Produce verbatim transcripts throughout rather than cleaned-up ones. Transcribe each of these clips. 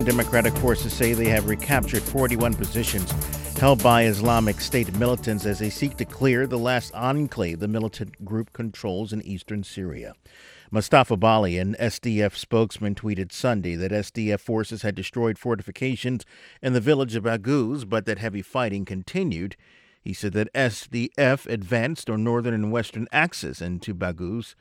Democratic forces say they have recaptured forty-one positions held by Islamic State militants as they seek to clear the last enclave the militant group controls in eastern Syria. Mustafa Bali, an S D F spokesman, tweeted Sunday that S D F forces had destroyed fortifications in the village of Baghouz, but that heavy fighting continued. He said that S D F advanced on northern and western axis into Baghouz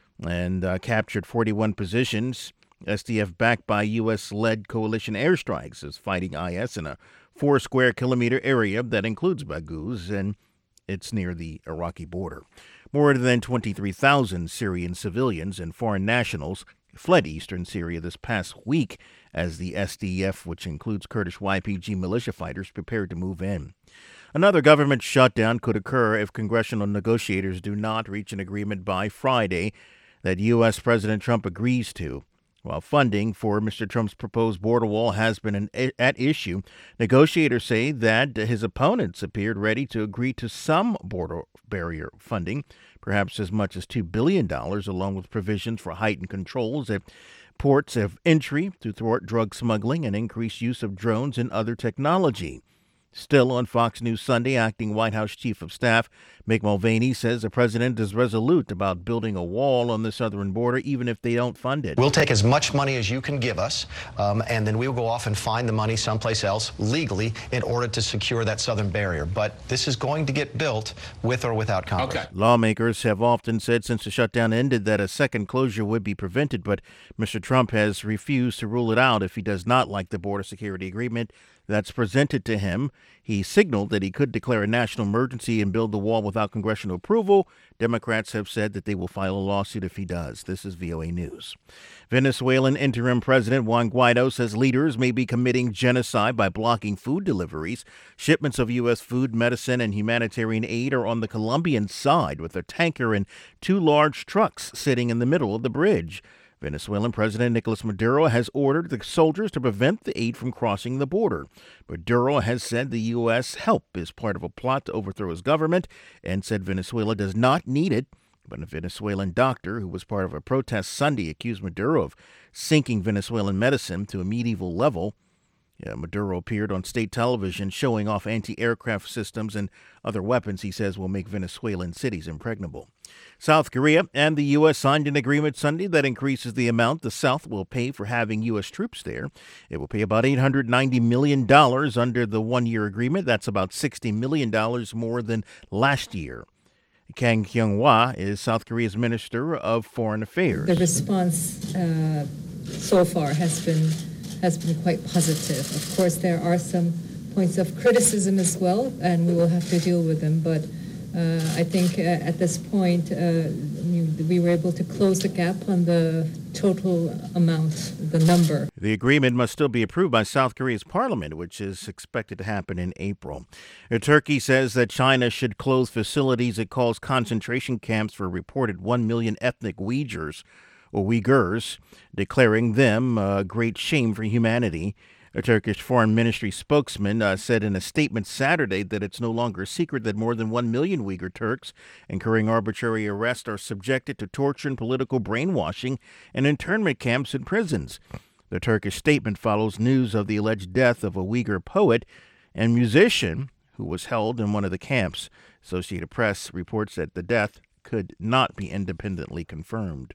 and uh, captured forty-one positions. S D F, backed by U S-led coalition airstrikes, is fighting I S in a four square kilometer area that includes Baghouz, and it's near the Iraqi border. More than twenty-three thousand Syrian civilians and foreign nationals fled eastern Syria this past week as the S D F, which includes Kurdish Y P G militia fighters, prepared to move in. Another government shutdown could occur if congressional negotiators do not reach an agreement by Friday that U S. President Trump agrees to. While funding for Mister Trump's proposed border wall has been an, at issue, negotiators say that his opponents appeared ready to agree to some border barrier funding, perhaps as much as two billion dollars, along with provisions for heightened controls at ports of entry to thwart drug smuggling and increased use of drones and other technology. Still on Fox News Sunday, acting White House Chief of Staff Mick Mulvaney says the president is resolute about building a wall on the southern border, even if they don't fund it. We'll take as much money as you can give us, um, and then we will go off and find the money someplace else legally in order to secure that southern barrier. But this is going to get built with or without Congress. Okay. Lawmakers have often said since the shutdown ended that a second closure would be prevented, but Mister Trump has refused to rule it out if he does not like the border security agreement that's presented to him. He signaled that he could declare a national emergency and build the wall without congressional approval. Democrats have said that they will file a lawsuit if he does. This is V O A News. Venezuelan interim President Juan Guaido says leaders may be committing genocide by blocking food deliveries. Shipments of U S food, medicine, and humanitarian aid are on the Colombian side, with a tanker and two large trucks sitting in the middle of the bridge. Venezuelan President Nicolas Maduro has ordered the soldiers to prevent the aid from crossing the border. Maduro has said the U S help is part of a plot to overthrow his government and said Venezuela does not need it. But a Venezuelan doctor who was part of a protest Sunday accused Maduro of sinking Venezuelan medicine to a medieval level. Yeah, Maduro appeared on state television showing off anti-aircraft systems and other weapons he says will make Venezuelan cities impregnable. South Korea and the U S signed an agreement Sunday that increases the amount the South will pay for having U S troops there. It will pay about eight hundred ninety million dollars under the one-year agreement. That's about sixty million dollars more than last year. Kang Kyung-hwa is South Korea's Minister of Foreign Affairs. The response uh, so far has been has been quite positive. Of course, there are some points of criticism as well, and we will have to deal with them. But uh, I think uh, at this point, uh, we were able to close the gap on the total amount, the number. The agreement must still be approved by South Korea's parliament, which is expected to happen in April. Turkey says that China should close facilities it calls concentration camps for reported one million ethnic Uyghurs. or Uyghurs, declaring them a great shame for humanity. A Turkish foreign ministry spokesman uh, said in a statement Saturday that it's no longer a secret that more than one million Uyghur Turks incurring arbitrary arrest are subjected to torture and political brainwashing in internment camps and prisons. The Turkish statement follows news of the alleged death of a Uyghur poet and musician who was held in one of the camps. Associated Press reports that the death could not be independently confirmed.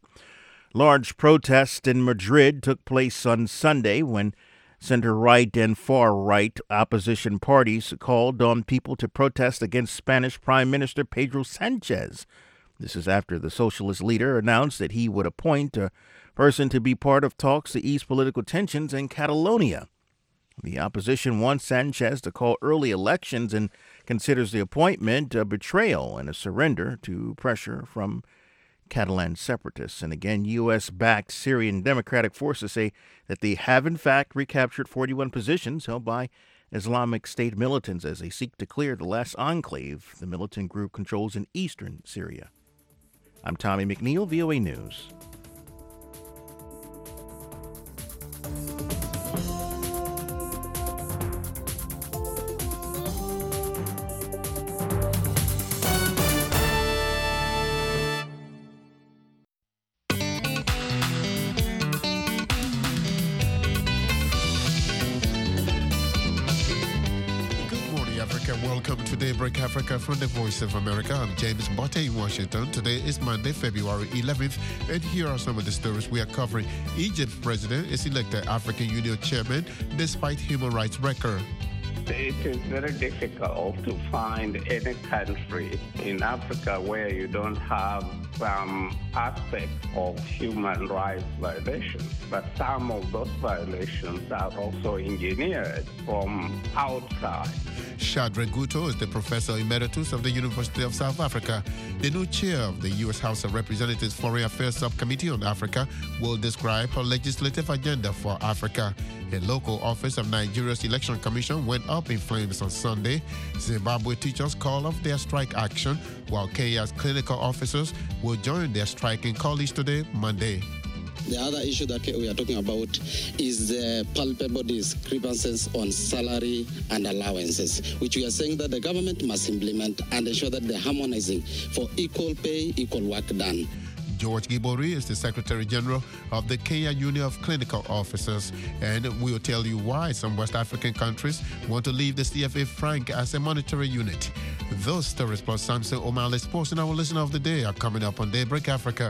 Large protests in Madrid took place on Sunday when center-right and far-right opposition parties called on people to protest against Spanish Prime Minister Pedro Sanchez. This is after the socialist leader announced that he would appoint a person to be part of talks to ease political tensions in Catalonia. The opposition wants Sanchez to call early elections and considers the appointment a betrayal and a surrender to pressure from Catalan separatists. And again, U S-backed Syrian Democratic forces say that they have in fact recaptured forty-one positions held by Islamic State militants as they seek to clear the last enclave the militant group controls in eastern Syria. I'm Tommy McNeil, V O A News. Welcome to Daybreak Africa from the Voice of America. I'm James Botte in Washington. Today is Monday, February eleventh, and here are some of the stories we are covering. Egypt's president is elected African Union chairman despite human rights record. It is very difficult to find any country in Africa where you don't have some aspect of human rights violations. But some of those violations are also engineered from outside. Shadrack Guto is the professor emeritus of the University of South Africa. The new chair of the U S House of Representatives Foreign Affairs Subcommittee on Africa will describe her legislative agenda for Africa. The local office of Nigeria's Election Commission went up in flames on Sunday. Zimbabwe teachers call off their strike action, while Kenya's clinical officers will join their striking colleagues today, Monday. The other issue that we are talking about is the palpable discrepancies on salary and allowances, which we are saying that the government must implement and ensure that they're harmonizing for equal pay, equal work done. George Gibori is the Secretary General of the Kenya Union of Clinical Officers, and we will tell you why some West African countries want to leave the C F A franc as a monetary unit. Those stories plus Samson O'Malley's Sports and our listener of the day are coming up on Daybreak Africa.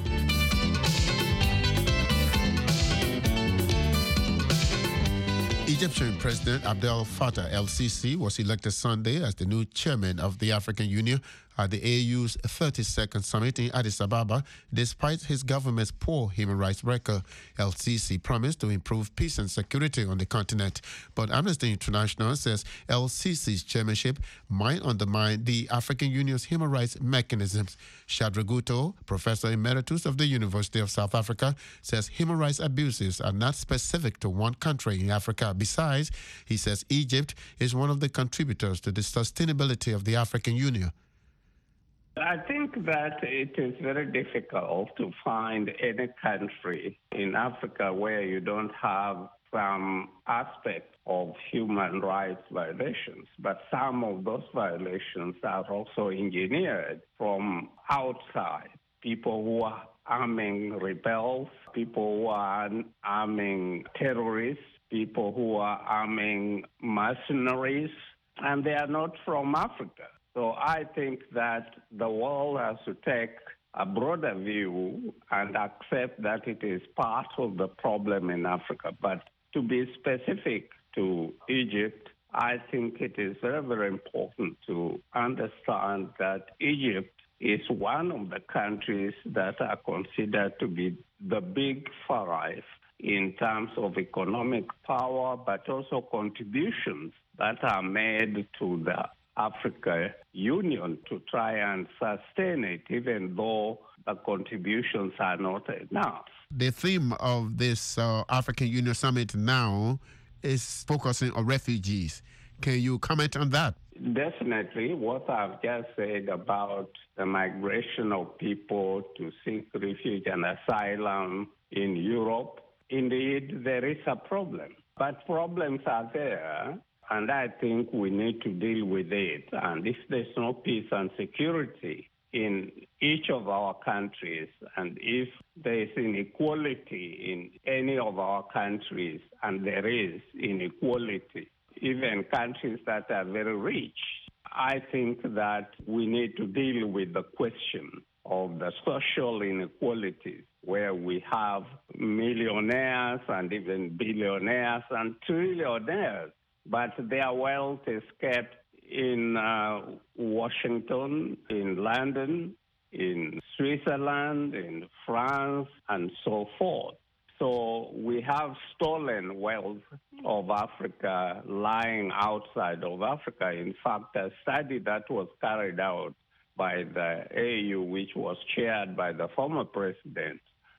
Egyptian President Abdel Fattah el-Sisi was elected Sunday as the new chairman of the African Union at the A U's thirty-second summit in Addis Ababa, despite his government's poor human rights record. El-Sisi promised to improve peace and security on the continent, but Amnesty International says el-Sisi's chairmanship might undermine the African Union's human rights mechanisms. Shadrack Guto, professor emeritus of the University of South Africa, says human rights abuses are not specific to one country in Africa. Besides, he says Egypt is one of the contributors to the sustainability of the African Union. I think that it is very difficult to find any country in Africa where you don't have some aspect of human rights violations. But some of those violations are also engineered from outside. People who are arming rebels, people who are arming terrorists, people who are arming mercenaries, and they are not from Africa. So I think that the world has to take a broader view and accept that it is part of the problem in Africa. But to be specific to Egypt, I think it is very, very important to understand that Egypt is one of the countries that are considered to be the big five in terms of economic power, but also contributions that are made to the Africa Union to try and sustain it, even though the contributions are not enough. The theme of this uh, African Union Summit now is focusing on refugees. Can you comment on that? Definitely. What I've just said about the migration of people to seek refuge and asylum in Europe, indeed, there is a problem. But problems are there, and I think we need to deal with it. And if there's no peace and security in each of our countries, and if there is inequality in any of our countries, and there is inequality, even countries that are very rich, I think that we need to deal with the question of the social inequalities, where we have millionaires and even billionaires and trillionaires, but their wealth is kept in uh, Washington, in London, in Switzerland, in France, and so forth. So we have stolen wealth of Africa lying outside of Africa. In fact, a study that was carried out by the A U, which was chaired by the former president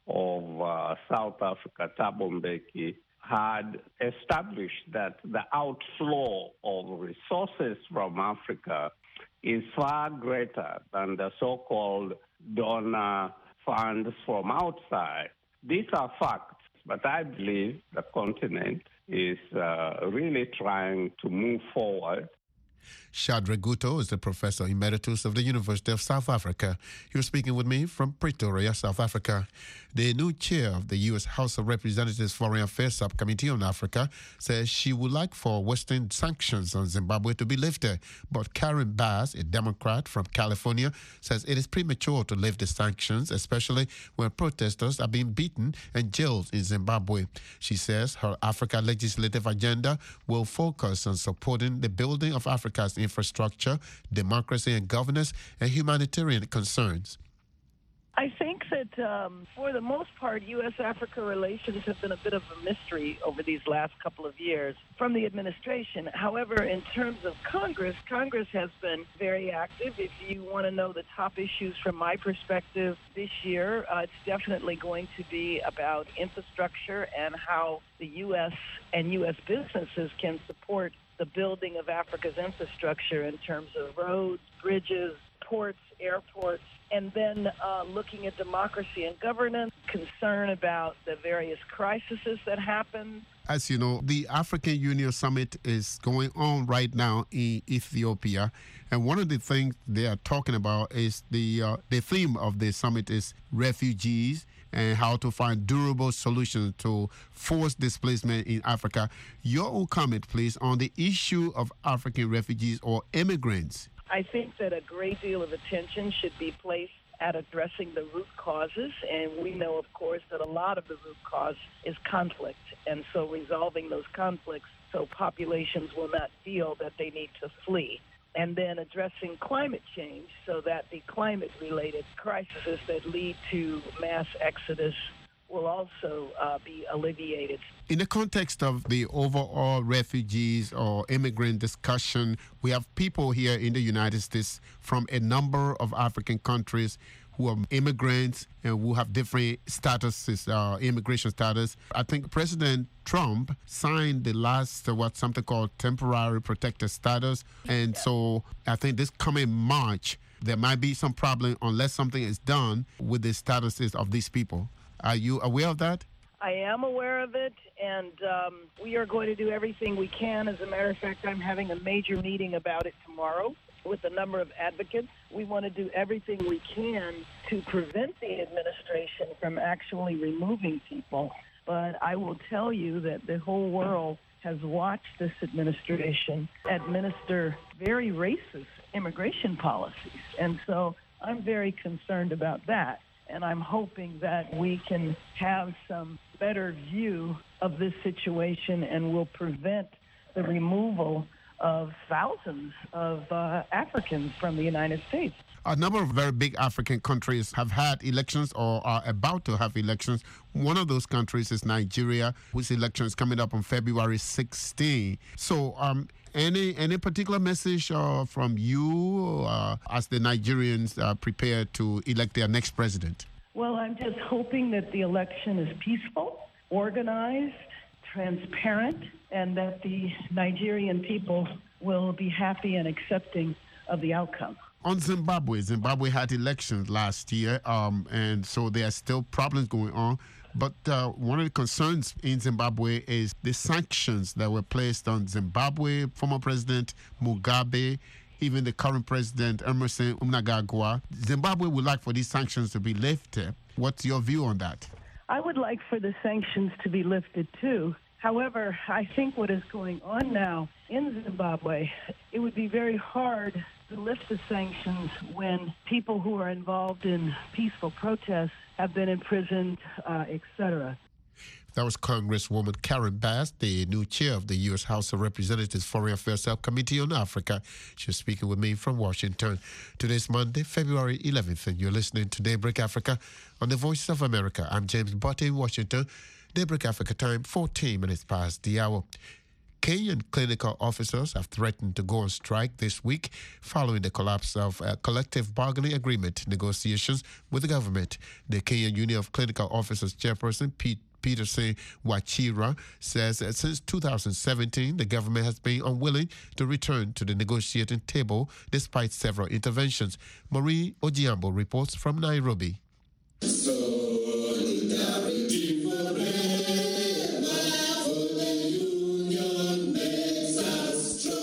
of uh, South Africa, Thabo Mbeki, had established that the outflow of resources from Africa is far greater than the so-called donor funds from outside. These are facts, but I believe the continent is uh, really trying to move forward. Shadrack Guto is the Professor Emeritus of the University of South Africa. You're speaking with me from Pretoria, South Africa. The new chair of the U S House of Representatives Foreign Affairs Subcommittee on Africa says she would like for Western sanctions on Zimbabwe to be lifted. But Karen Bass, a Democrat from California, says it is premature to lift the sanctions, especially when protesters are being beaten and jailed in Zimbabwe. She says her Africa legislative agenda will focus on supporting the building of Africa's infrastructure, democracy and governance, and humanitarian concerns. I think that um, for the most part, U S Africa relations have been a bit of a mystery over these last couple of years from the administration. However, in terms of Congress, Congress has been very active. If you want to know the top issues from my perspective this year, uh, it's definitely going to be about infrastructure and how the U S and U S businesses can support the building of Africa's infrastructure in terms of roads, bridges, ports, airports, and then uh, looking at democracy and governance, concern about the various crises that happen. As you know, the African Union Summit is going on right now in Ethiopia. And one of the things they are talking about is the uh, the theme of the summit is refugees and how to find durable solutions to forced displacement in Africa. Your own comment, please, on the issue of African refugees or immigrants. I think that a great deal of attention should be placed at addressing the root causes, and we know, of course, that a lot of the root cause is conflict, and so resolving those conflicts so populations will not feel that they need to flee. And then addressing climate change so that the climate-related crises that lead to mass exodus will also uh, be alleviated. In the context of the overall refugees or immigrant discussion, we have people here in the United States from a number of African countries who are immigrants and who have different statuses, uh, immigration status. I think President Trump signed the last, uh, what something called temporary protected status. And so I think this coming March, there might be some problem unless something is done with the statuses of these people. Are you aware of that? I am aware of it, and um, we are going to do everything we can. As a matter of fact, I'm having a major meeting about it tomorrow with a number of advocates. We want to do everything we can to prevent the administration from actually removing people. But I will tell you that the whole world has watched this administration administer very racist immigration policies. And so I'm very concerned about that. And I'm hoping that we can have some better view of this situation and will prevent the removal of thousands of uh, Africans from the United States. A number of very big African countries have had elections or are about to have elections. One of those countries is Nigeria, whose election is coming up on February sixteenth. So um, any any particular message uh, from you uh, as the Nigerians uh, prepare to elect their next president? Well, I'm just hoping that the election is peaceful, organized, transparent, and that the Nigerian people will be happy and accepting of the outcome. On Zimbabwe, Zimbabwe had elections last year, um, and so there are still problems going on. But uh, one of the concerns in Zimbabwe is the sanctions that were placed on Zimbabwe, former President Mugabe, even the current President Emmerson Mnangagwa. Zimbabwe would like for these sanctions to be lifted. What's your view on that? I would like for the sanctions to be lifted, too. However, I think what is going on now in Zimbabwe, it would be very hard to lift the sanctions when people who are involved in peaceful protests have been imprisoned, uh, et cetera. That was Congresswoman Karen Bass, the new chair of the U S House of Representatives Foreign Affairs Subcommittee on Africa. She was speaking with me from Washington. Today's Monday, February eleventh, and you're listening to Daybreak Africa on the Voice of America. I'm James Butte in Washington. Daybreak Africa time, fourteen minutes past the hour. Kenyan clinical officers have threatened to go on strike this week following the collapse of a collective bargaining agreement negotiations with the government. The Kenyan Union of Clinical Officers chairperson, Pete Peterson Wachira, says that since two thousand seventeen, the government has been unwilling to return to the negotiating table despite several interventions. Marie Ojiambo reports from Nairobi. It has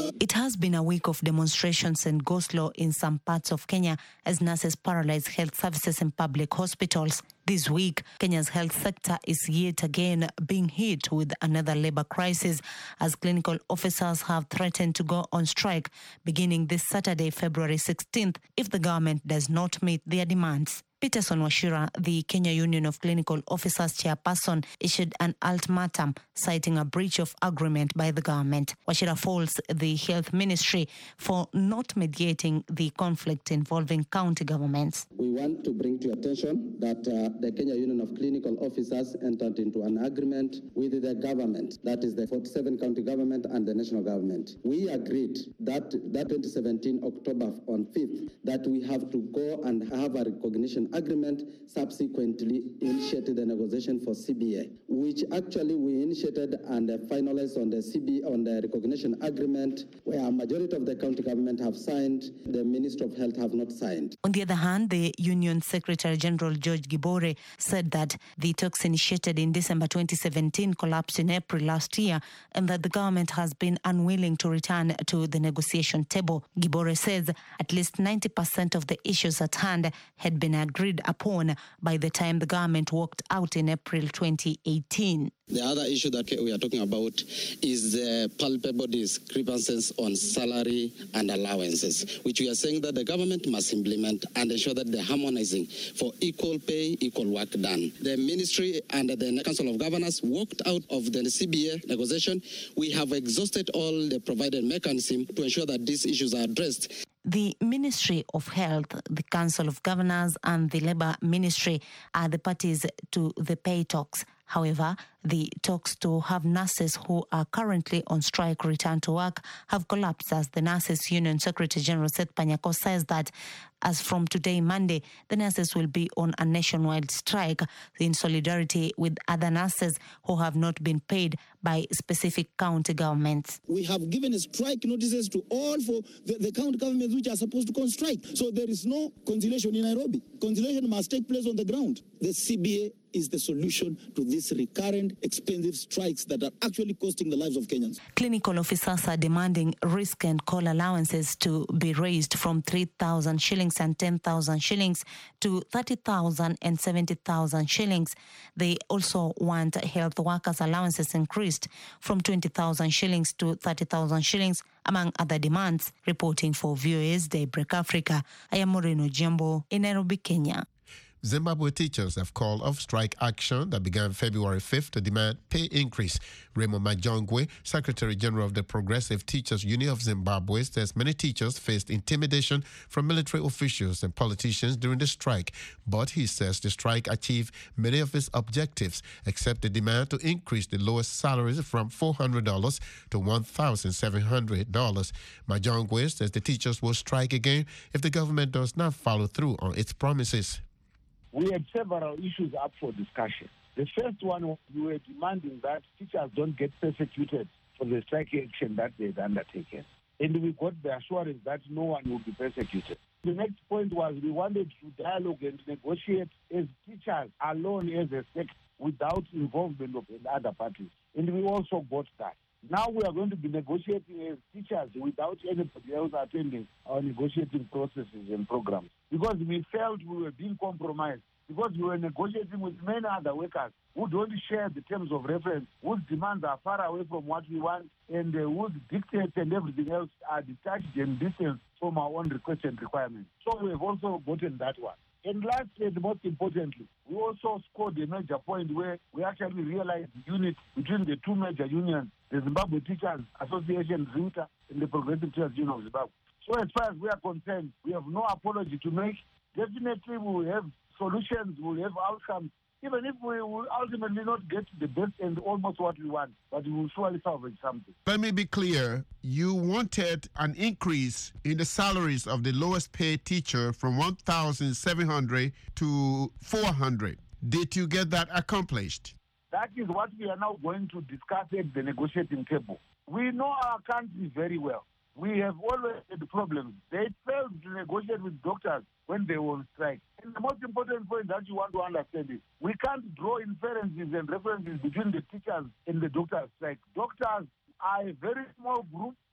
has been a week of demonstrations and go-slow in some parts of Kenya as nurses paralyze health services in public hospitals. This week, Kenya's health sector is yet again being hit with another labor crisis as clinical officers have threatened to go on strike beginning this Saturday, February sixteenth, if the government does not meet their demands. Peterson Wachira, the Kenya Union of Clinical Officers chairperson, issued an ultimatum citing a breach of agreement by the government. Wachira faults the health ministry for not mediating the conflict involving county governments. We want to bring to your attention that uh, the Kenya Union of Clinical Officers entered into an agreement with the government, that is the forty-seven county government and the national government. We agreed that that twenty seventeen October on fifth that we have to go and have a recognition agreement, subsequently initiated the negotiation for C B A, which actually we initiated and finalized on the C B A, on the recognition agreement, where a majority of the county government have signed, the Minister of Health have not signed. On the other hand, the Union Secretary General George Gibore said that the talks initiated in December twenty seventeen collapsed in April last year and that the government has been unwilling to return to the negotiation table. Gibore says at least ninety percent of the issues at hand had been agreed upon by the time the government walked out in April twenty eighteen. The other issue that we are talking about is the palpable discrepancies on salary and allowances, which we are saying that the government must implement and ensure that they're harmonizing for equal pay, equal work done. The ministry and the Council of Governors walked out of the C B A negotiation. We have exhausted all the provided mechanism to ensure that these issues are addressed. The Ministry of Health, the Council of Governors and the Labour Ministry are the parties to the pay talks. However, the talks to have nurses who are currently on strike return to work have collapsed as the Nurses Union Secretary General Seth Panyako says that as from today, Monday, the nurses will be on a nationwide strike in solidarity with other nurses who have not been paid by specific county governments. We have given strike notices to all for the, the county governments which are supposed to go on strike. So there is no conciliation in Nairobi. Conciliation must take place on the ground. The C B A is the solution to these recurrent expensive strikes that are actually costing the lives of Kenyans. Clinical officers are demanding risk and call allowances to be raised from three thousand shillings and ten thousand shillings to thirty thousand and seventy thousand shillings. They also want health workers' allowances increased from twenty thousand shillings to thirty thousand shillings, among other demands. Reporting for V O A's Daybreak Africa, I am Moreno Jimbo in Nairobi, Kenya. Zimbabwe teachers have called off strike action that began February fifth to demand pay increase. Raymond Majongwe, Secretary General of the Progressive Teachers Union of Zimbabwe, says many teachers faced intimidation from military officials and politicians during the strike. But he says the strike achieved many of its objectives, except the demand to increase the lowest salaries from four hundred dollars to one thousand seven hundred dollars. Majongwe says the teachers will strike again if the government does not follow through on its promises. We had several issues up for discussion. The first one was we were demanding that teachers don't get persecuted for the strike action that they'd undertaken. And we got the assurance that no one will be persecuted. The next point was we wanted to dialogue and negotiate as teachers alone as a sector without involvement of other parties. And we also got that. Now we are going to be negotiating as teachers without anybody else attending our negotiating processes and programs. Because we felt we were being compromised. Because we were negotiating with many other workers who don't share the terms of reference, whose demands are far away from what we want, and uh, whose dictates and everything else are detached and distant from our own requests and requirements. So we have also gotten that one. And lastly, and most importantly, we also scored a major point where we actually realized the unit between the two major unions, the Zimbabwe Teachers Association, ZINTA, and the Progressive Teachers Union of Zimbabwe. So as far as we are concerned, we have no apology to make. Definitely we will have solutions, we will have outcomes, even if we will ultimately not get the best and almost what we want, but we will surely salvage something. Let me be clear. You wanted an increase in the salaries of the lowest paid teacher from one thousand seven hundred to four hundred. Did you get that accomplished? That is what we are now going to discuss at the negotiating table. We know our country very well. We have always had problems. They failed to negotiate with doctors when they were on strike. And the most important point that you want to understand is we can't draw inferences and references between the teachers and the doctors' strike. Doctors are a very small group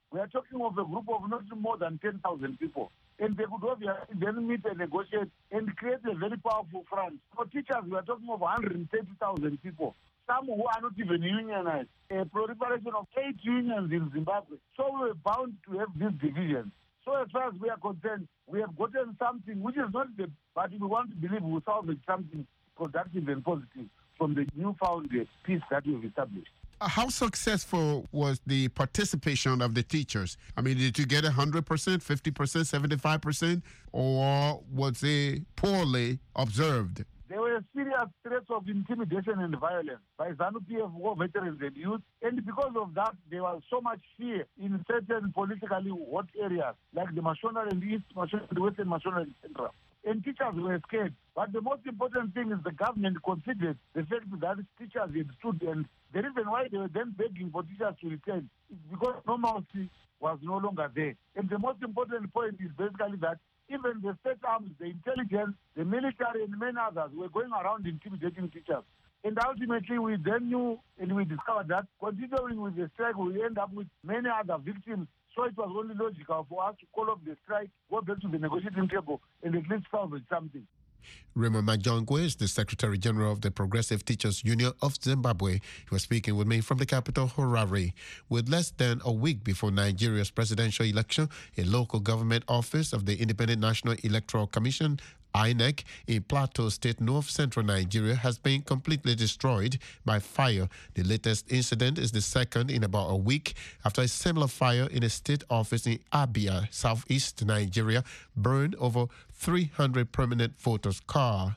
We are talking of a group of not more than ten thousand people. And they could obviously then meet and negotiate and create a very powerful front. For teachers, we are talking of one hundred thirty thousand people, some who are not even unionized. A proliferation of eight unions in Zimbabwe. So we are bound to have these divisions. So as far as we are concerned, we have gotten something which is not the, but we want to believe we will salvage something productive and positive from the newfound peace that we have established. How successful was the participation of the teachers? I mean, did you get one hundred percent, fifty percent, seventy-five percent, or was it poorly observed? There were serious threats of intimidation and violence by ZANU-P F war veterans and youth, and because of that, there was so much fear in certain politically hot areas, like the Mashona and East Mashona, the Western Mashona and Central. And teachers were scared. But the most important thing is the government considered the fact that teachers had stood, and the reason why they were then begging for teachers to return is because normalcy was no longer there. And the most important point is basically that even the state arms, the intelligence, the military, and many others were going around intimidating teachers. And ultimately, we then knew and we discovered that continuing with the strike, we end up with many other victims. So it was only logical for us to call off the strike, go back to the negotiating table, and at least salvage something. Raymond Majongwe is the Secretary General of the Progressive Teachers Union of Zimbabwe. He was speaking with me from the capital, Harare. With less than a week before Nigeria's presidential election, a local government office of the Independent National Electoral Commission, I N E C, in Plateau State, North Central Nigeria, has been completely destroyed by fire. The latest incident is the second in about a week after a similar fire in a state office in Abia, Southeast Nigeria, burned over three hundred permanent voters' car.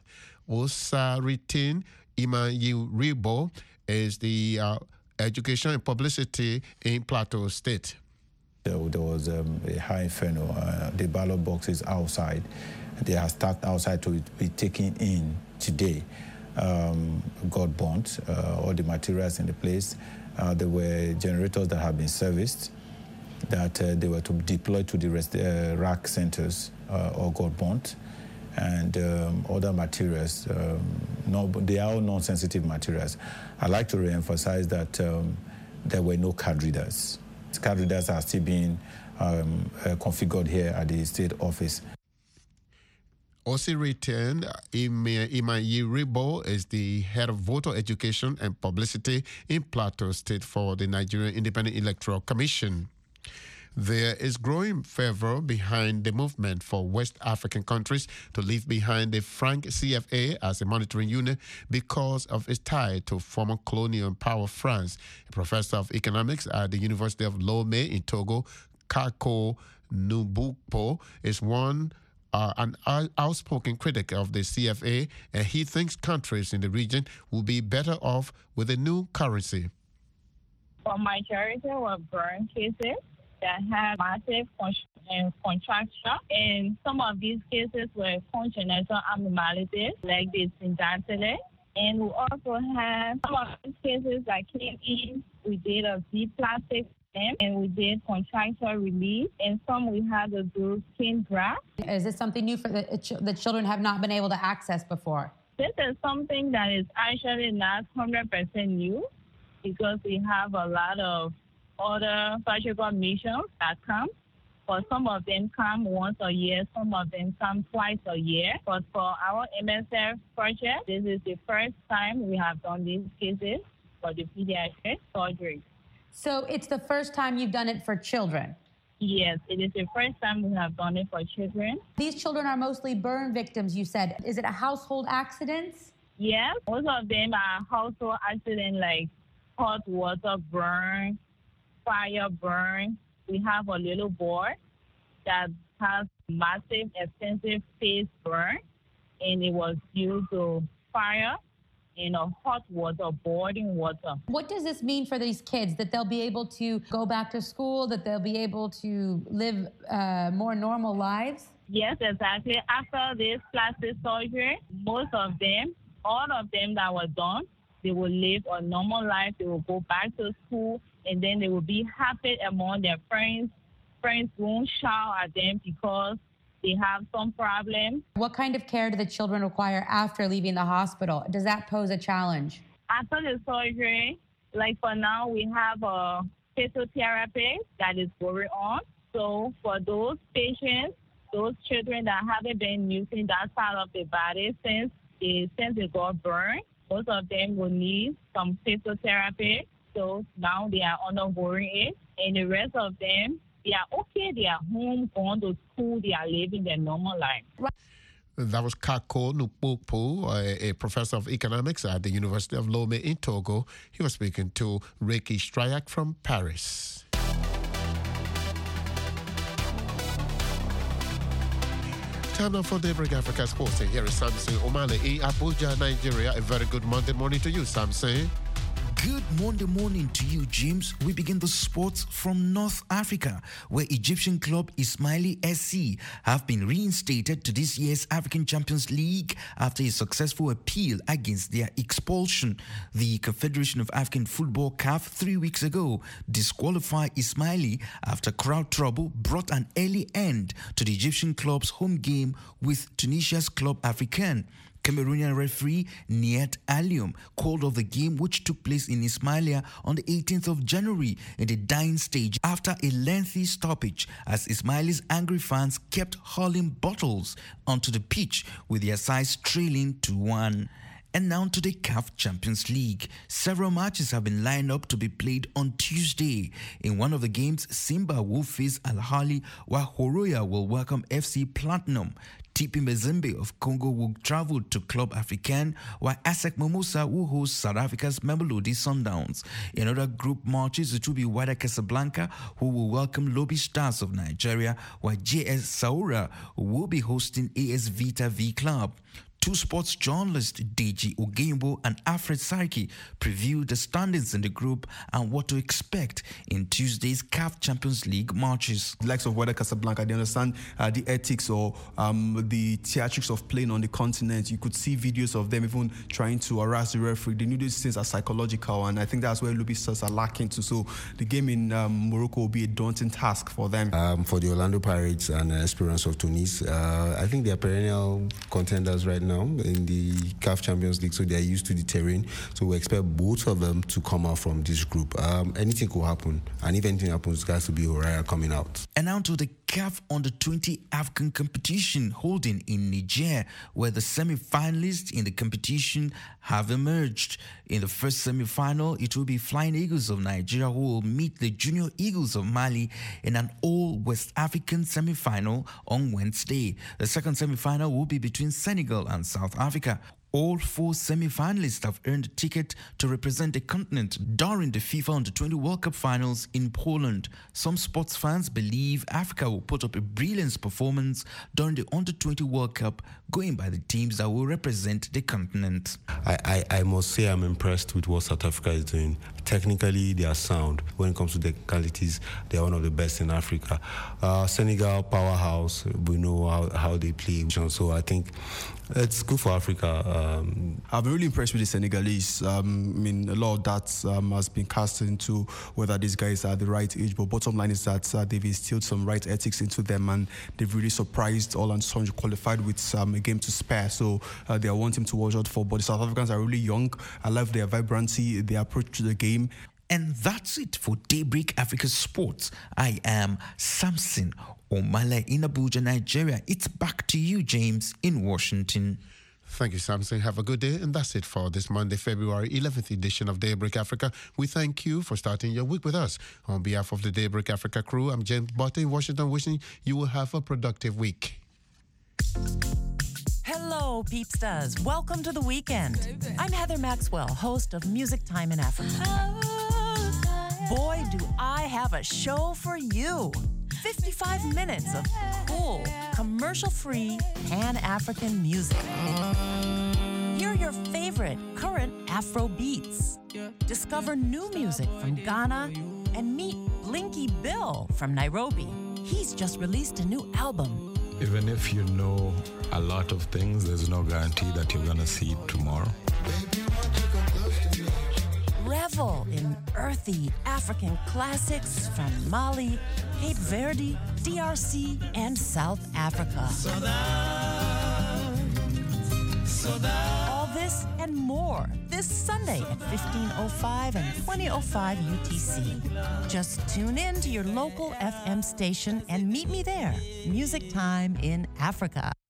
Osaritin Imayiribo is the uh, education and publicity in Plateau State. There, there was um, a high inferno. Uh, the ballot boxes outside. They are stacked outside to be taken in today. Um, got burnt, uh, all the materials in the place. Uh, there were generators that have been serviced, that uh, they were to deploy to the rest, uh, rack centers, uh, or got burnt. And um, other materials, um, no, they are all non-sensitive materials. I'd like to re-emphasize that um, there were no card readers. Card readers are still being um, uh, configured here at the state office. Osiritin Imayiribo is the head of voter education and publicity in Plateau State for the Nigerian Independent Electoral Commission. There is growing fervor behind the movement for West African countries to leave behind the franc C F A as a monetary unit because of its tie to former colonial power France. A professor of economics at the University of Lomé in Togo, Kako Nubupo, is one Uh, an outspoken critic of the C F A, and he thinks countries in the region will be better off with a new currency. For majority of burn cases that have massive con- contraction, and some of these cases were congenital abnormalities like this syndactyly. And we also have some of these cases that came in, we did a deep plastic and we did contractual release, and some we had to do skin graft. Is this something new for the, the children have not been able to access before? This is something that is actually not one hundred percent new because we have a lot of other surgical missions that come. But some of them come once a year, some of them come twice a year. But for our M S F project, this is the first time we have done these cases for the pediatric surgery. So it's the first time you've done it for children? Yes, it is the first time we have done it for children. These children are mostly burn victims, you said. Is it a household accidents? Yes, most of them are household accidents like hot water burn, fire burn. We have a little boy that has massive, extensive face burn, and it was due to fire. In a hot water, boiling water. What does this mean for these kids? That they'll be able to go back to school, that they'll be able to live uh, more normal lives? Yes, exactly. After this plastic surgery, most of them, all of them that were done, they will live a normal life. They will go back to school, and then they will be happy among their friends. Friends won't shout at them because they have some problem. What kind of care do the children require after leaving the hospital? Does that pose a challenge? After the surgery, like for now, we have a physiotherapy that is going on. So for those patients, those children that haven't been using that part of the body since they, since they got burned, most of them will need some physiotherapy. So now they are undergoing it. And the rest of them, they are okay. They are home, going to school. They are living their normal life. That was Kako Nupokpo, a, a professor of economics at the University of Lomé in Togo. He was speaking to Reiki Stryak from Paris. Time now for Daybreak Africa Sports. Here is Samson Omale in Abuja, Nigeria. A very good Monday morning to you, Samson. Good Monday morning to you, James. We begin the sports from North Africa, where Egyptian club Ismaili S C have been reinstated to this year's African Champions League after a successful appeal against their expulsion. The Confederation of African Football C A F three weeks ago disqualified Ismaili after crowd trouble brought an early end to the Egyptian club's home game with Tunisia's Club Africain. Cameroonian referee Niet Alium called off the game, which took place in Ismailia on the eighteenth of January in the dying stage after a lengthy stoppage, as Ismaili's angry fans kept hurling bottles onto the pitch with their sides trailing two one. And now to the C A F Champions League. Several matches have been lined up to be played on Tuesday. In one of the games, Simba will face Al Ahly, while Horoya will welcome F C Platinum. T P Mazembe of Congo will travel to Club Africain, while ASEC Mimosa will host South Africa's Mamelodi Sundowns. In other group matches, it will be Wydad Casablanca, who will welcome Lobby Stars of Nigeria, while J S Saoura will be hosting A S Vita V Club. Two sports journalists, Deji Ogeyimbo and Alfred Sarki, previewed the standings in the group and what to expect in Tuesday's C A F Champions League matches. The likes of Wydad Casablanca, they understand uh, the ethics or um, the theatrics of playing on the continent. You could see videos of them even trying to harass the referee. They knew these things are psychological, and I think that's where Lobby Stars are lacking to. So the game in um, Morocco will be a daunting task for them. Um, for the Orlando Pirates and uh, Esperance of Tunis, uh, I think they are perennial contenders right now in the C A F Champions League, so they are used to the terrain. So we expect both of them to come out from this group. Um, anything could happen, and if anything happens, it has to be Horoya coming out. And now to the C A F Under twenty African competition holding in Niger, where the semi-finalists in the competition have emerged. In the first semi-final, it will be Flying Eagles of Nigeria who will meet the Junior Eagles of Mali in an all-West African semi-final on Wednesday. The second semi-final will be between Senegal and South Africa. All four semi-finalists have earned a ticket to represent the continent during the FIFA Under twenty World Cup finals in Poland. Some sports fans believe Africa will put up a brilliant performance during the Under twenty World Cup, going by the teams that will represent the continent. I, I, I must say I'm impressed with what South Africa is doing. Technically, they are sound. When it comes to technicalities, they are one of the best in Africa. Uh, Senegal, powerhouse, we know how, how they play. So I think it's good for Africa. Um, I've been really impressed with the Senegalese. Um, I mean, a lot of that um, has been cast into whether these guys are the right age, but bottom line is that uh, they've instilled some right ethics into them, and they've really surprised all and sundry, qualified with um, a game to spare. So uh, they are one team to watch out for. But the South Africans are really young. I love their vibrancy, their approach to the game. And that's it for Daybreak Africa Sports. I am Samson Omale in Abuja, Nigeria. It's back to you, James, in Washington. Thank you, Samson. Have a good day. And that's it for this Monday, February eleventh edition of Daybreak Africa. We thank you for starting your week with us. On behalf of the Daybreak Africa crew, I'm James Botte in Washington, wishing you will have a productive week. Hello, Peepstars. Welcome to the weekend. I'm Heather Maxwell, host of Music Time in Africa. Boy, do I have a show for you. fifty-five minutes of cool, commercial-free, Pan-African music. Hear your favorite current Afro beats. Discover new music from Ghana and meet Blinky Bill from Nairobi. He's just released a new album. Even if you know a lot of things, there's no guarantee that you're gonna see it tomorrow. Revel in earthy African classics from Mali, Cape Verde, D R C, and South Africa. All this and more this Sunday at fifteen oh five and twenty oh five U T C. Just tune in to your local F M station and meet me there. Music Time in Africa.